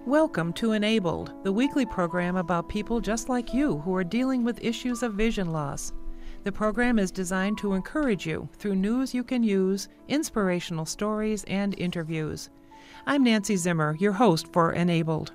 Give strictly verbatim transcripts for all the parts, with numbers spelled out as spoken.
Welcome to Enabled, the weekly program about people just like you who are dealing with issues of vision loss. The program is designed to encourage you through news you can use, inspirational stories, and interviews. I'm Nancy Zimmer, your host for Enabled.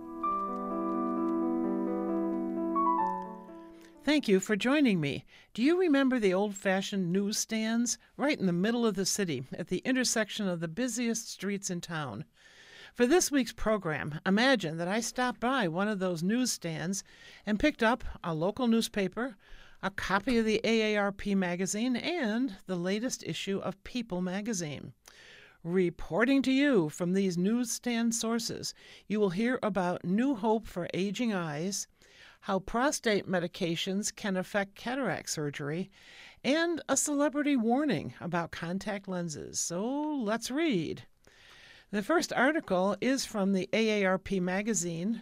Thank you for joining me. Do you remember the old-fashioned newsstands right in the middle of the city at the intersection of the busiest streets in town? For this week's program, imagine that I stopped by one of those newsstands and picked up a local newspaper, a copy of the A A R P magazine, and the latest issue of People magazine. Reporting to you from these newsstand sources, you will hear about new hope for aging eyes, how prostate medications can affect cataract surgery, and a celebrity warning about contact lenses. So let's read. The first article is from the A A R P magazine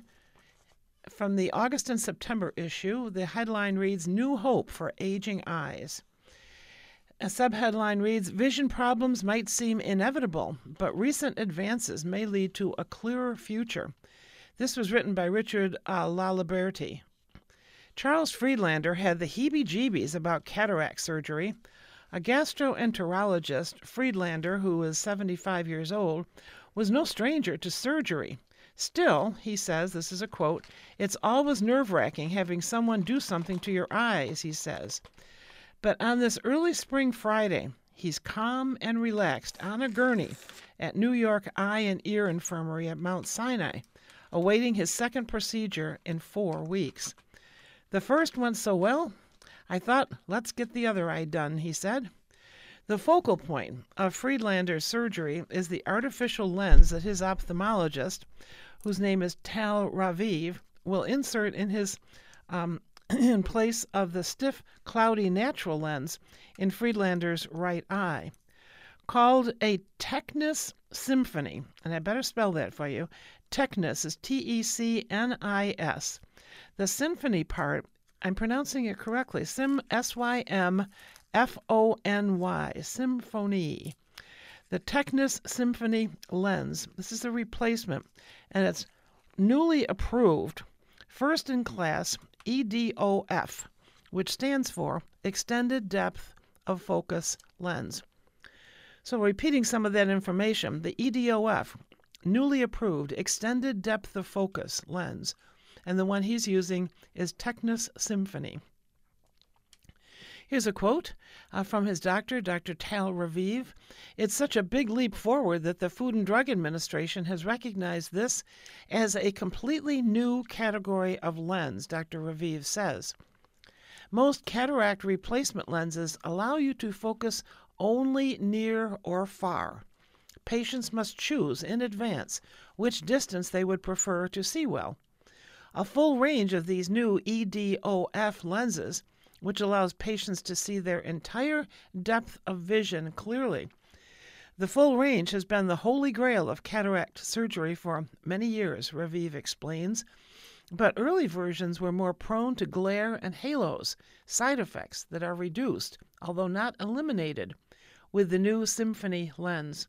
from the August and September issue. The headline reads, New Hope for Aging Eyes. A subheadline reads, Vision problems might seem inevitable, but recent advances may lead to a clearer future. This was written by Richard uh, Laliberty. Charles Friedlander had the heebie-jeebies about cataract surgery. A gastroenterologist, Friedlander, who was seventy-five years old, was no stranger to surgery. Still, he says, this is a quote, it's always nerve-wracking having someone do something to your eyes, he says. But on this early spring Friday, he's calm and relaxed on a gurney at New York Eye and Ear Infirmary at Mount Sinai, awaiting his second procedure in four weeks. The first went so well, I thought, let's get the other eye done, he said. The focal point of Friedlander's surgery is the artificial lens that his ophthalmologist, whose name is Tal Raviv, will insert in his um, in place of the stiff, cloudy natural lens in Friedlander's right eye. Called a Tecnis Symphony, and I better spell that for you. Tecnis is T E C N I S. The symphony part, I'm pronouncing it correctly, Sim, S Y M F O N Y, Symphony. The Tecnis Symphony lens, this is a replacement, and it's newly approved, first-in-class E D O F, which stands for Extended Depth of Focus Lens. So repeating some of that information, the E D O F, newly approved Extended Depth of Focus Lens, and the one he's using is Tecnis Symphony. Here's a quote uh, from his doctor, Doctor Tal Raviv. It's such a big leap forward that the Food and Drug Administration has recognized this as a completely new category of lens, Doctor Raviv says. Most cataract replacement lenses allow you to focus only near or far. Patients must choose in advance which distance they would prefer to see well. A full range of these new E D O F lenses, which allows patients to see their entire depth of vision clearly. The full range has been the holy grail of cataract surgery for many years, Raviv explains, but early versions were more prone to glare and halos, side effects that are reduced, although not eliminated, with the new Symphony lens.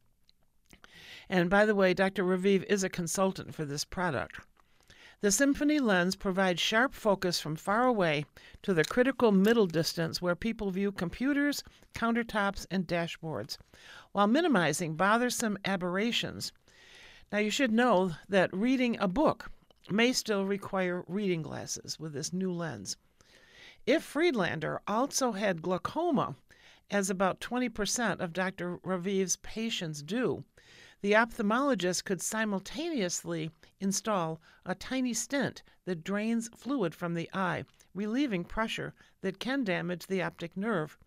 And by the way, Doctor Raviv is a consultant for this product. The Symphony lens provides sharp focus from far away to the critical middle distance where people view computers, countertops, and dashboards, while minimizing bothersome aberrations. Now, you should know that reading a book may still require reading glasses with this new lens. If Friedlander also had glaucoma, as about twenty percent of Doctor Raviv's patients do, the ophthalmologist could simultaneously install a tiny stent that drains fluid from the eye, relieving pressure that can damage the optic nerve.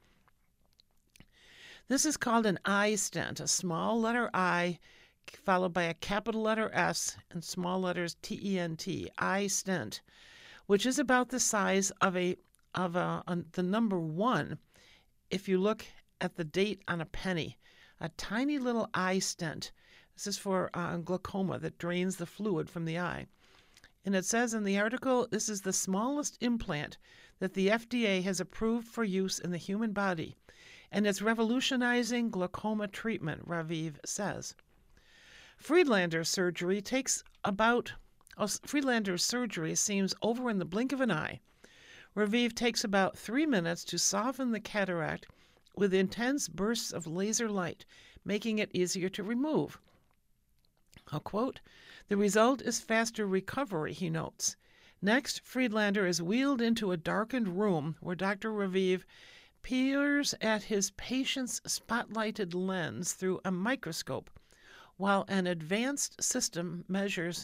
This is called an eye stent, a small letter I followed by a capital letter S and small letters T E N T, eye stent, which is about the size of a of a, a the number one if you look at the date on a penny. A tiny little eye stent. This is for uh, glaucoma that drains the fluid from the eye. And it says in the article, this is the smallest implant that the F D A has approved for use in the human body, and it's revolutionizing glaucoma treatment, Raviv says. Friedlander's surgery takes about oh, Friedlander's surgery seems over in the blink of an eye. Raviv takes about three minutes to soften the cataract with intense bursts of laser light, making it easier to remove. I'll quote, "The result is faster recovery," he notes. Next, Friedlander is wheeled into a darkened room where Doctor Raviv peers at his patient's spotlighted lens through a microscope, while an advanced system measures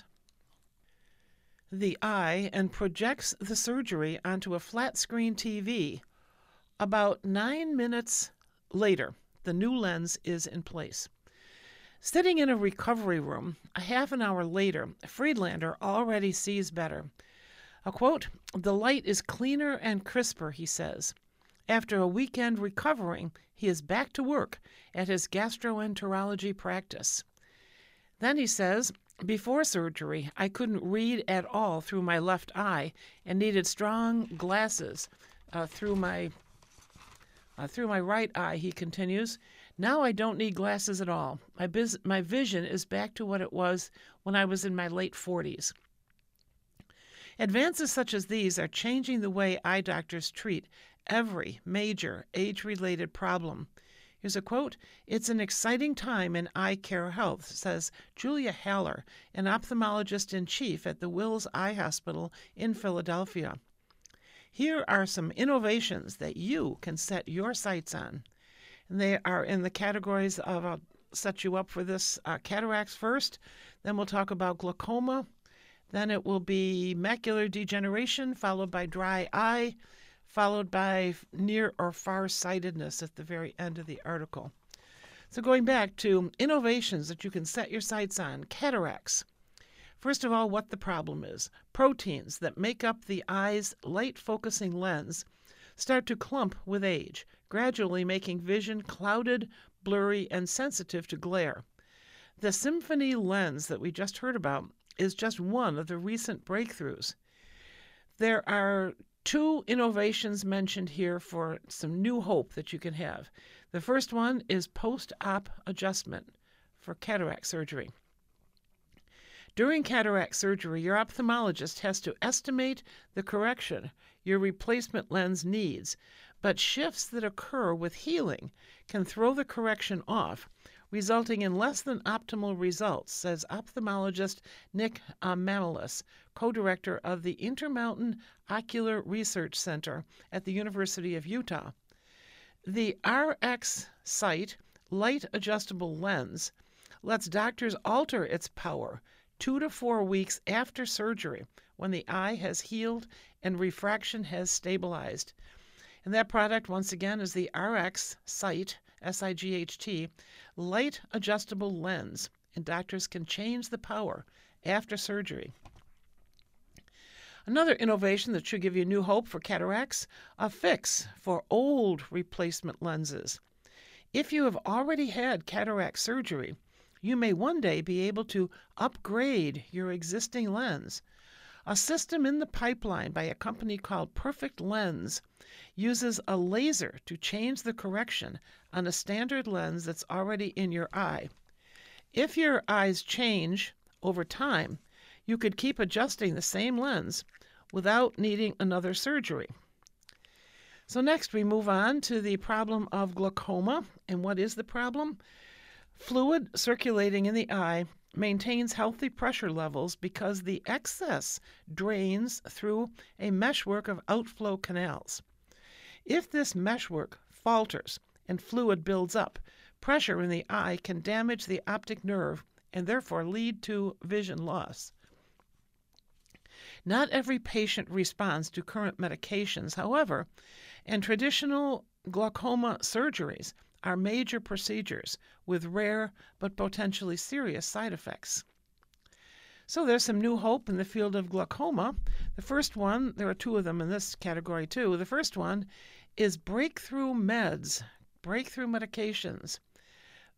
the eye and projects the surgery onto a flat-screen T V. About nine minutes later, the new lens is in place. Sitting in a recovery room, a half an hour later, Friedlander already sees better. A quote, "The light is cleaner and crisper," he says. After a weekend recovering, he is back to work at his gastroenterology practice. Then he says, "Before surgery, I couldn't read at all through my left eye and needed strong glasses uh, through my uh, through my right eye," he continues. "Now I don't need glasses at all. My, biz- my vision is back to what it was when I was in my late forties. Advances such as these are changing the way eye doctors treat every major age-related problem. Here's a quote, "It's an exciting time in eye care health," says Julia Haller, an ophthalmologist-in-chief at the Wills Eye Hospital in Philadelphia. "Here are some innovations that you can set your sights on." And they are in the categories of, I'll set you up for this, uh, cataracts first, then we'll talk about glaucoma, then it will be macular degeneration, followed by dry eye, followed by near or far-sightedness at the very end of the article. So going back to innovations that you can set your sights on, cataracts. First of all, what the problem is. Proteins that make up the eye's light-focusing lens start to clump with age, gradually making vision clouded, blurry, and sensitive to glare. The Symphony lens that we just heard about is just one of the recent breakthroughs. There are two innovations mentioned here for some new hope that you can have. The first one is post-op adjustment for cataract surgery. During cataract surgery, your ophthalmologist has to estimate the correction your replacement lens needs, but shifts that occur with healing can throw the correction off, resulting in less than optimal results, says ophthalmologist Nick Mamalis, co-director of the Intermountain Ocular Research Center at the University of Utah. The R X Sight light adjustable lens lets doctors alter its power two to four weeks after surgery when the eye has healed and refraction has stabilized. And that product, once again, is the R X Sight, S I G H T, light adjustable lens, and doctors can change the power after surgery. Another innovation that should give you new hope for cataracts, a fix for old replacement lenses. If you have already had cataract surgery, you may one day be able to upgrade your existing lens. A system in the pipeline by a company called Perfect Lens uses a laser to change the correction on a standard lens that's already in your eye. If your eyes change over time, you could keep adjusting the same lens without needing another surgery. So next we move on to the problem of glaucoma. And what is the problem? Fluid circulating in the eye maintains healthy pressure levels because the excess drains through a meshwork of outflow canals. If this meshwork falters and fluid builds up, pressure in the eye can damage the optic nerve and therefore lead to vision loss. Not every patient responds to current medications, however, and traditional glaucoma surgeries are major procedures with rare but potentially serious side effects. So there's some new hope in the field of glaucoma. The first one, there are two of them in this category too. The first one is breakthrough meds, breakthrough medications.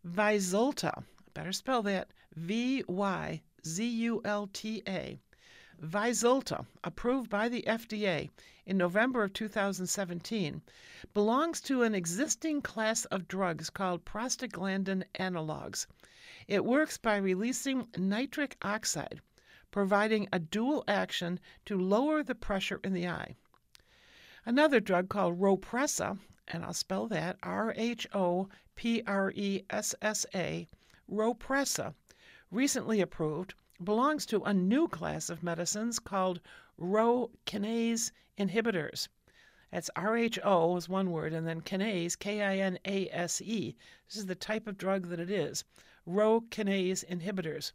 Vyzulta, better spell that, V Y Z U L T A. Vyzulta, approved by the F D A in November of two thousand seventeen, belongs to an existing class of drugs called prostaglandin analogs. It works by releasing nitric oxide, providing a dual action to lower the pressure in the eye. Another drug called Rhopressa, and I'll spell that R H O P R E S S A, Rhopressa, recently approved, belongs to a new class of medicines called Rho kinase inhibitors. That's R H O is one word, and then kinase, K I N A S E. This is the type of drug that it is, Rho kinase inhibitors.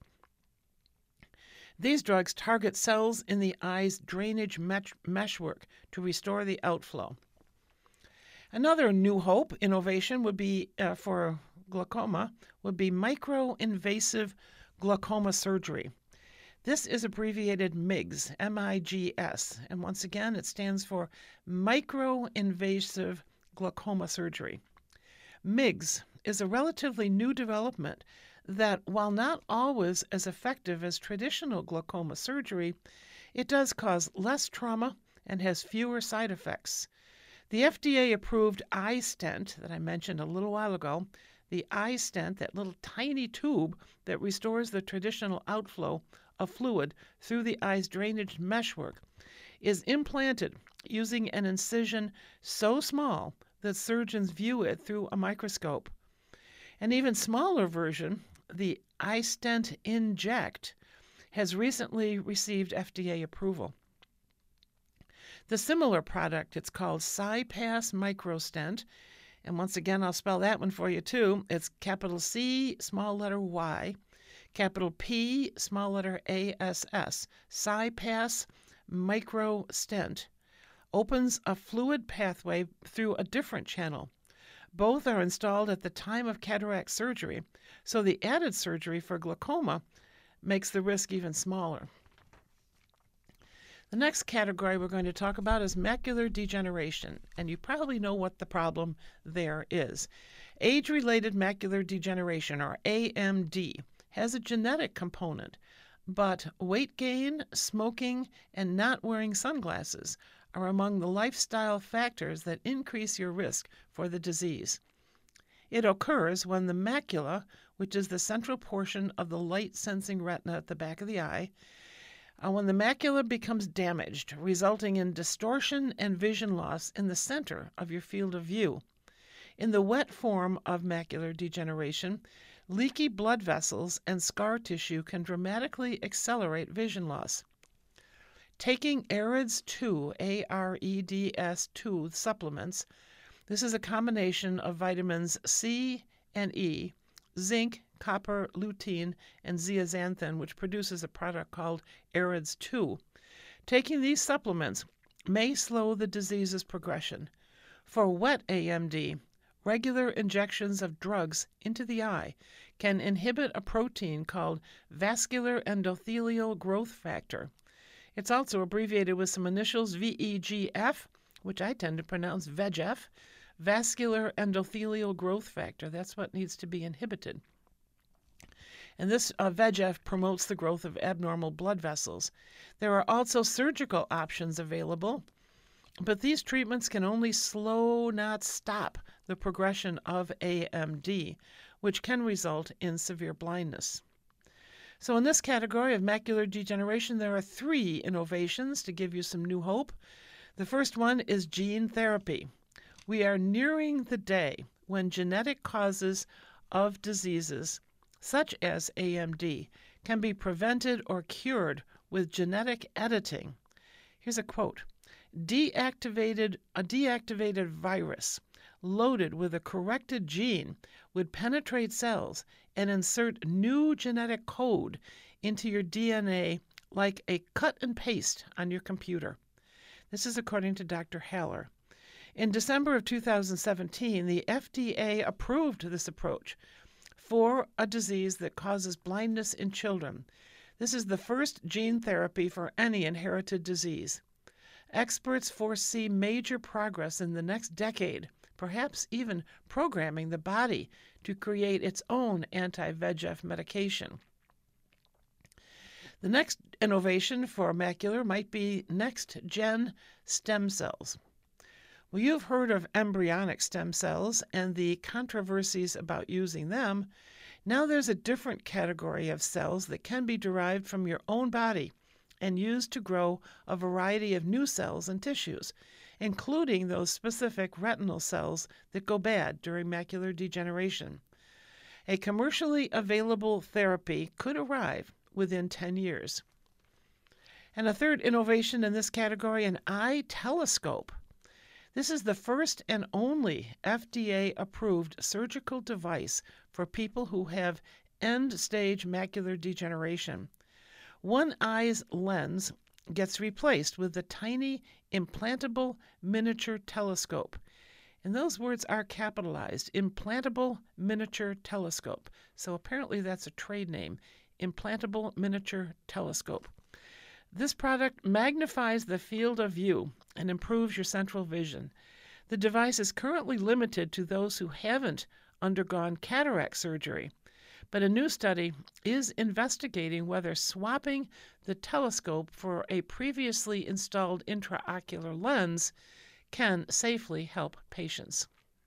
These drugs target cells in the eye's drainage mesh- meshwork to restore the outflow. Another new hope innovation would be uh, for glaucoma would be micro-invasive glaucoma surgery. This is abbreviated M I G S, M I G S, and once again it stands for micro-invasive glaucoma surgery. M I G S is a relatively new development that, while not always as effective as traditional glaucoma surgery, it does cause less trauma and has fewer side effects. The F D A-approved iStent that I mentioned a little while ago, the iStent, that little tiny tube that restores the traditional outflow of fluid through the eye's drainage meshwork, is implanted using an incision so small that surgeons view it through a microscope. An even smaller version, the iStent Inject, has recently received F D A approval. The similar product, it's called CyPass MicroStent, and once again I'll spell that one for you too. It's capital C, small letter Y, capital P, small letter A S S. CyPass MicroStent opens a fluid pathway through a different channel. Both are installed at the time of cataract surgery, so the added surgery for glaucoma makes the risk even smaller. The next category we're going to talk about is macular degeneration, and you probably know what the problem there is. Age-related macular degeneration, or A M D, has a genetic component, but weight gain, smoking, and not wearing sunglasses are among the lifestyle factors that increase your risk for the disease. It occurs when the macula, which is the central portion of the light-sensing retina at the back of the eye, uh, when the macula becomes damaged, resulting in distortion and vision loss in the center of your field of view. In the wet form of macular degeneration, leaky blood vessels and scar tissue can dramatically accelerate vision loss. Taking AREDS two, A R E D S two supplements, this is a combination of vitamins C and E, zinc, copper, lutein, and zeaxanthin, which produces a product called AREDS two. Taking these supplements may slow the disease's progression. For wet A M D, regular injections of drugs into the eye can inhibit a protein called vascular endothelial growth factor. It's also abbreviated with some initials V E G F, which I tend to pronounce V E G F, vascular endothelial growth factor. That's what needs to be inhibited. And this uh, V E G F promotes the growth of abnormal blood vessels. There are also surgical options available, but these treatments can only slow, not stop, the progression of A M D, which can result in severe blindness. So in this category of macular degeneration, there are three innovations to give you some new hope. The first one is gene therapy. We are nearing the day when genetic causes of diseases, such as A M D, can be prevented or cured with genetic editing. Here's a quote. Deactivated, a deactivated virus loaded with a corrected gene would penetrate cells and insert new genetic code into your D N A like a cut and paste on your computer. This is according to Doctor Haller. In December of two thousand seventeen, the F D A approved this approach for a disease that causes blindness in children. This is the first gene therapy for any inherited disease. Experts foresee major progress in the next decade, perhaps even programming the body to create its own anti-V E G F medication. The next innovation for macular might be next-gen stem cells. Well, you've heard of embryonic stem cells and the controversies about using them. Now there's a different category of cells that can be derived from your own body and used to grow a variety of new cells and tissues, including those specific retinal cells that go bad during macular degeneration. A commercially available therapy could arrive within ten years. And a third innovation in this category, an eye telescope. This is the first and only F D A-approved surgical device for people who have end-stage macular degeneration. One eye's lens gets replaced with the tiny implantable miniature telescope. And those words are capitalized, implantable miniature telescope. So apparently that's a trade name, implantable miniature telescope. This product magnifies the field of view and improves your central vision. The device is currently limited to those who haven't undergone cataract surgery, but a new study is investigating whether swapping the telescope for a previously installed intraocular lens can safely help patients.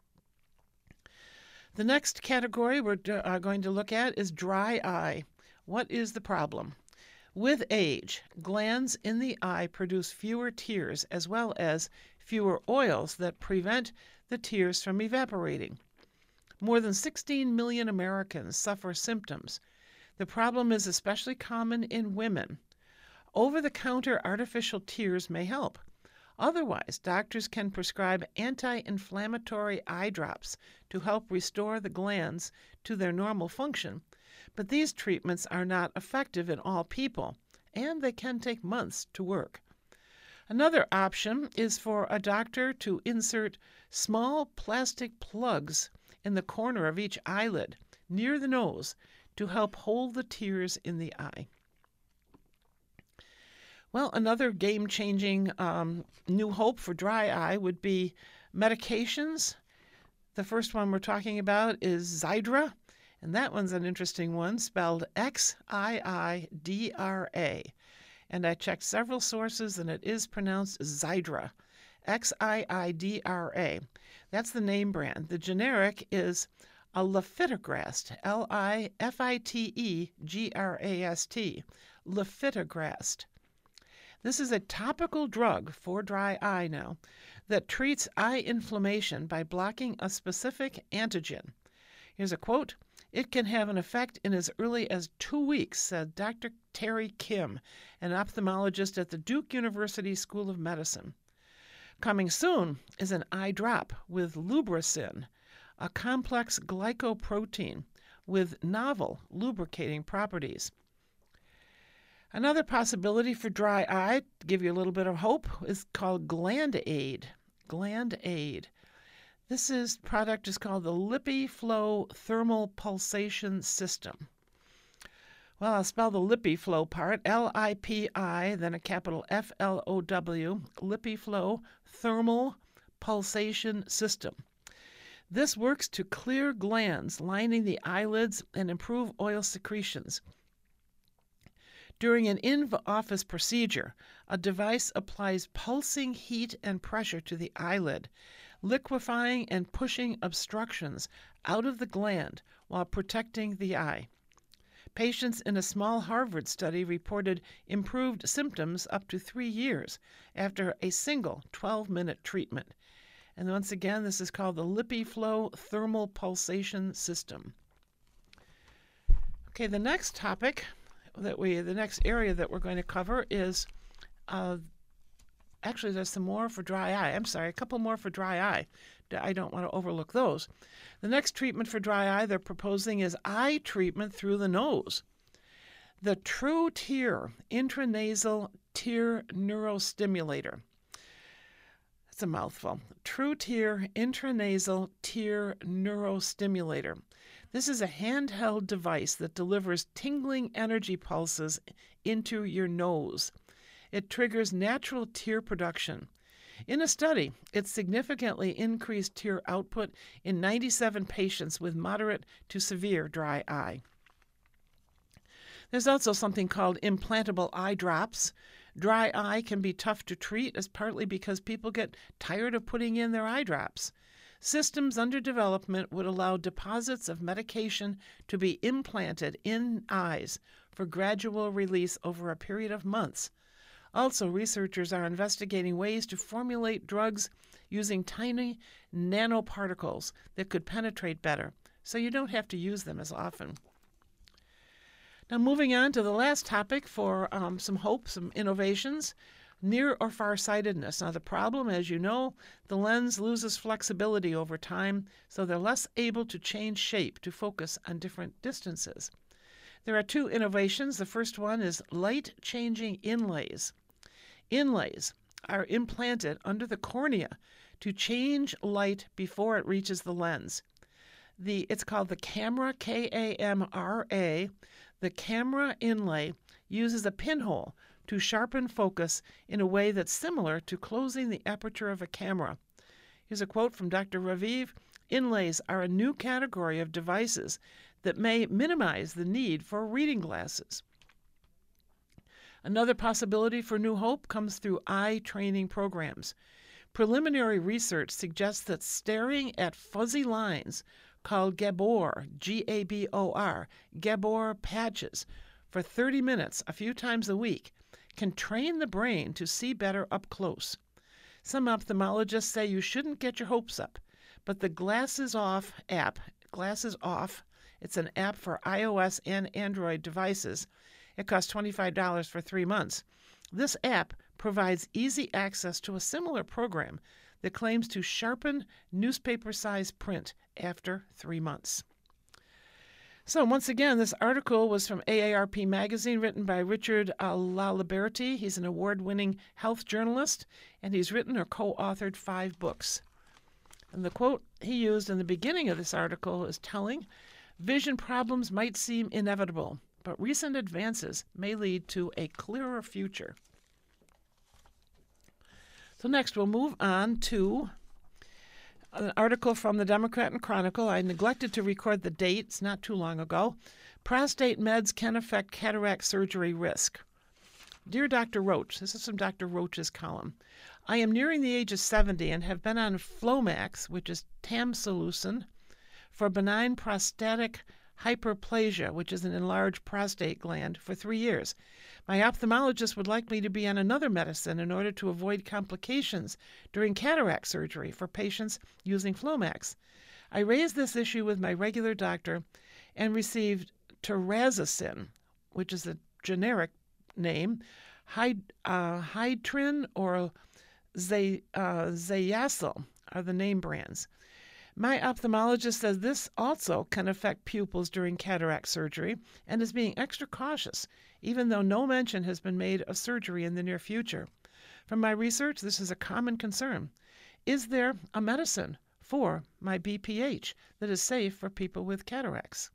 The next category we're uh, going to look at is dry eye. What is the problem? With age, glands in the eye produce fewer tears as well as fewer oils that prevent the tears from evaporating. More than sixteen million Americans suffer symptoms. The problem is especially common in women. Over-the-counter artificial tears may help. Otherwise, doctors can prescribe anti-inflammatory eye drops to help restore the glands to their normal function. But these treatments are not effective in all people, and they can take months to work. Another option is for a doctor to insert small plastic plugs in the corner of each eyelid near the nose to help hold the tears in the eye. Well, another game-changing um, new hope for dry eye would be medications. The first one we're talking about is Xiidra. And that one's an interesting one, spelled X I I D R A. And I checked several sources, and it is pronounced Xiidra, X I I D R A. That's the name brand. The generic is a Lifitegrast, L I F I T E G R A S T, Lifitegrast. This is a topical drug for dry eye now that treats eye inflammation by blocking a specific antigen. Here's a quote. It can have an effect in as early as two weeks, said Doctor Terry Kim, an ophthalmologist at the Duke University School of Medicine. Coming soon is an eye drop with Lubricin, a complex glycoprotein with novel lubricating properties. Another possibility for dry eye, to give you a little bit of hope, is called Gland Aid. Gland Aid. This is product is called the LipiFlow Thermal Pulsation System. Well, I'll spell the LipiFlow part, L I P I, then a capital F L O W, LipiFlow Thermal Pulsation System. This works to clear glands lining the eyelids and improve oil secretions. During an in-office procedure, a device applies pulsing heat and pressure to the eyelid, liquefying and pushing obstructions out of the gland while protecting the eye. Patients in a small Harvard study reported improved symptoms up to three years after a single twelve-minute treatment. And once again, this is called the LipiFlow Thermal Pulsation System. Okay, the next topic that we, the next area that we're going to cover is uh, Actually, there's some more for dry eye. I'm sorry, a couple more for dry eye. I don't want to overlook those. The next treatment for dry eye they're proposing is eye treatment through the nose. The TruTear intranasal tear neurostimulator. That's a mouthful. TruTear intranasal tear neurostimulator. This is a handheld device that delivers tingling energy pulses into your nose. It triggers natural tear production. In a study, it significantly increased tear output in ninety-seven patients with moderate to severe dry eye. There's also something called implantable eye drops. Dry eye can be tough to treat, as partly because people get tired of putting in their eye drops. Systems under development would allow deposits of medication to be implanted in eyes for gradual release over a period of months. Also, researchers are investigating ways to formulate drugs using tiny nanoparticles that could penetrate better, so you don't have to use them as often. Now, moving on to the last topic for um, some hope, some innovations, near or far-sightedness. Now, the problem, as you know, the lens loses flexibility over time, so they're less able to change shape to focus on different distances. There are two innovations. The first one is light-changing inlays. Inlays are implanted under the cornea to change light before it reaches the lens. The, it's called the camera, K A M R A. The camera inlay uses a pinhole to sharpen focus in a way that's similar to closing the aperture of a camera. Here's a quote from Doctor Raviv. Inlays are a new category of devices that may minimize the need for reading glasses. Another possibility for new hope comes through eye training programs. Preliminary research suggests that staring at fuzzy lines called Gabor, G A B O R, Gabor patches, for thirty minutes a few times a week can train the brain to see better up close. Some ophthalmologists say you shouldn't get your hopes up, but the Glasses Off app, Glasses Off, it's an app for iOS and Android devices. It costs twenty-five dollars for three months. This app provides easy access to a similar program that claims to sharpen newspaper-sized print after three months. So once again, this article was from A A R P Magazine, written by Richard uh, Laliberty. He's an award-winning health journalist, and he's written or co-authored five books. And the quote he used in the beginning of this article is telling: vision problems might seem inevitable, but recent advances may lead to a clearer future. So next, we'll move on to an article from the Democrat and Chronicle. I neglected to record the date. It's not too long ago. Prostate meds can affect cataract surgery risk. Dear Doctor Roach, this is from Doctor Roach's column. I am nearing the age of seventy and have been on Flomax, which is tamsulosin, for benign prostatic hyperplasia, which is an enlarged prostate gland, for three years. My ophthalmologist would like me to be on another medicine in order to avoid complications during cataract surgery for patients using Flomax. I raised this issue with my regular doctor and received terazosin, which is a generic name, Hyd, uh, Hydrin or Zay, uh, Zayasil are the name brands. My ophthalmologist says this also can affect pupils during cataract surgery and is being extra cautious, even though no mention has been made of surgery in the near future. From my research, this is a common concern. Is there a medicine for my B P H that is safe for people with cataracts?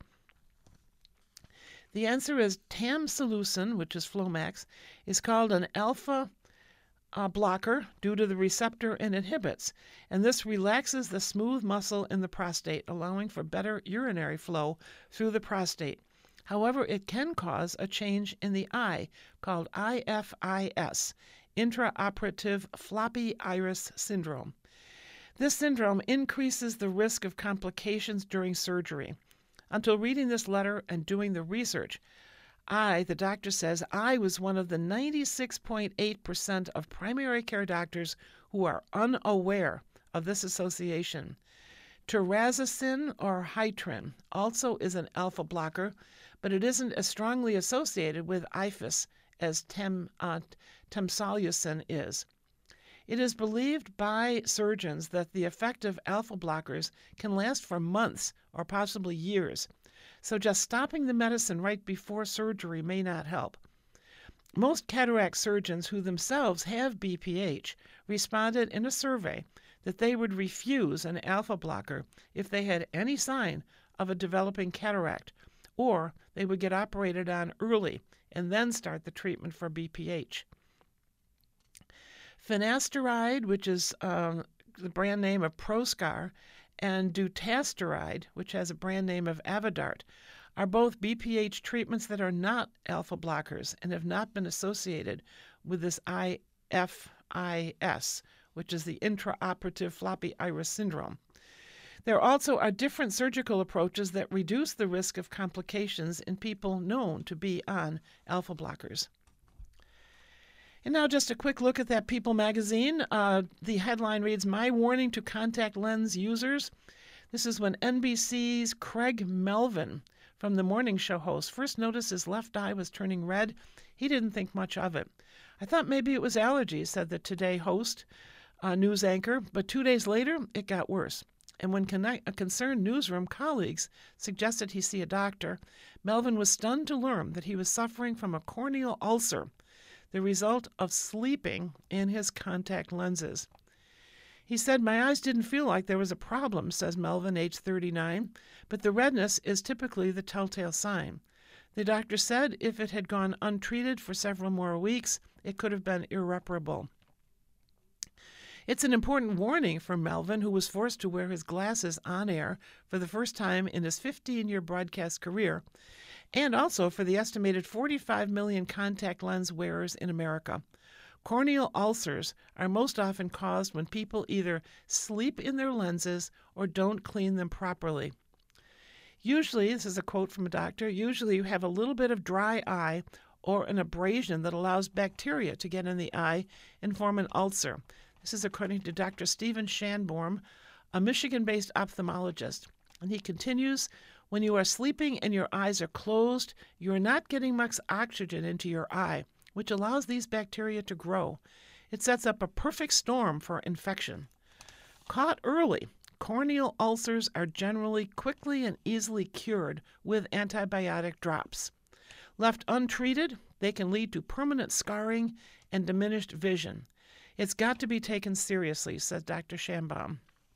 The answer is tamsulosin, which is Flomax, is called an alpha A blocker due to the receptor it inhibits, and this relaxes the smooth muscle in the prostate, allowing for better urinary flow through the prostate. However, it can cause a change in the eye called I F I S, intraoperative floppy iris syndrome. This syndrome increases the risk of complications during surgery. Until reading this letter and doing the research, I, the doctor says, I was one of the ninety-six point eight percent of primary care doctors who are unaware of this association. Terazosin or Hytrin also is an alpha blocker, but it isn't as strongly associated with I F I S as tem, uh, tamsulosin is. It is believed by surgeons that the effect of alpha blockers can last for months or possibly years. So just stopping the medicine right before surgery may not help. Most cataract surgeons who themselves have B P H responded in a survey that they would refuse an alpha blocker if they had any sign of a developing cataract, or they would get operated on early and then start the treatment for B P H. Finasteride, which is um, the brand name of Proscar, and dutasteride, which has a brand name of Avodart, are both B P H treatments that are not alpha blockers and have not been associated with this I F I S, which is the intraoperative floppy iris syndrome. There also are different surgical approaches that reduce the risk of complications in people known to be on alpha blockers. And now just a quick look at that People magazine. Uh, the headline reads, "My warning to contact lens users." This is when N B C's Craig Melvin, from the morning show host, first noticed his left eye was turning red. He didn't think much of it. "I thought maybe it was allergies," said the Today host, uh, news anchor, but two days later, it got worse. And when con- concerned newsroom colleagues suggested he see a doctor, Melvin was stunned to learn that he was suffering from a corneal ulcer, the result of sleeping in his contact lenses. He said, "My eyes didn't feel like there was a problem," says Melvin, age thirty-nine, "but the redness is typically the telltale sign. The doctor said if it had gone untreated for several more weeks, it could have been irreparable." It's an important warning for Melvin, who was forced to wear his glasses on air for the first time in his fifteen-year broadcast career, and also for the estimated forty-five million contact lens wearers in America. Corneal ulcers are most often caused when people either sleep in their lenses or don't clean them properly. Usually, this is a quote from a doctor, usually you have a little bit of dry eye or an abrasion that allows bacteria to get in the eye and form an ulcer. This is according to Doctor Stephen Shanborn, a Michigan-based ophthalmologist. And he continues, "When you are sleeping and your eyes are closed, you are not getting much oxygen into your eye, which allows these bacteria to grow. It sets up a perfect storm for infection. Caught early, corneal ulcers are generally quickly and easily cured with antibiotic drops. Left untreated, they can lead to permanent scarring and diminished vision. It's got to be taken seriously," says Doctor Shanborn.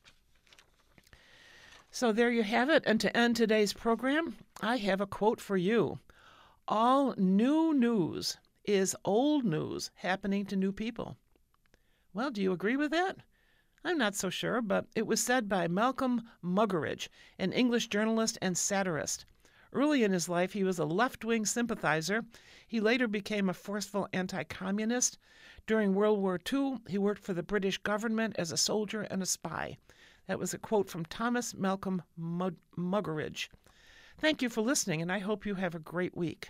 So there you have it. And to end today's program, I have a quote for you. "All new news is old news happening to new people." Well, do you agree with that? I'm not so sure, but it was said by Malcolm Muggeridge, an English journalist and satirist. Early in his life, he was a left-wing sympathizer. He later became a forceful anti-communist. During World War Two, he worked for the British government as a soldier and a spy. That was a quote from Thomas Malcolm Muggeridge. Thank you for listening, and I hope you have a great week.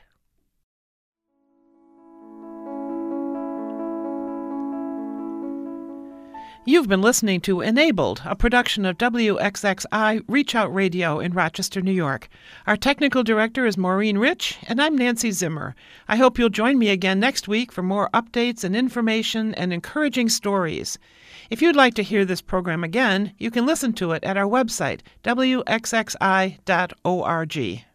You've been listening to Enabled, a production of W X X I Reach Out Radio in Rochester, New York. Our technical director is Maureen Rich, and I'm Nancy Zimmer. I hope you'll join me again next week for more updates and information and encouraging stories. If you'd like to hear this program again, you can listen to it at our website, W X X I dot org.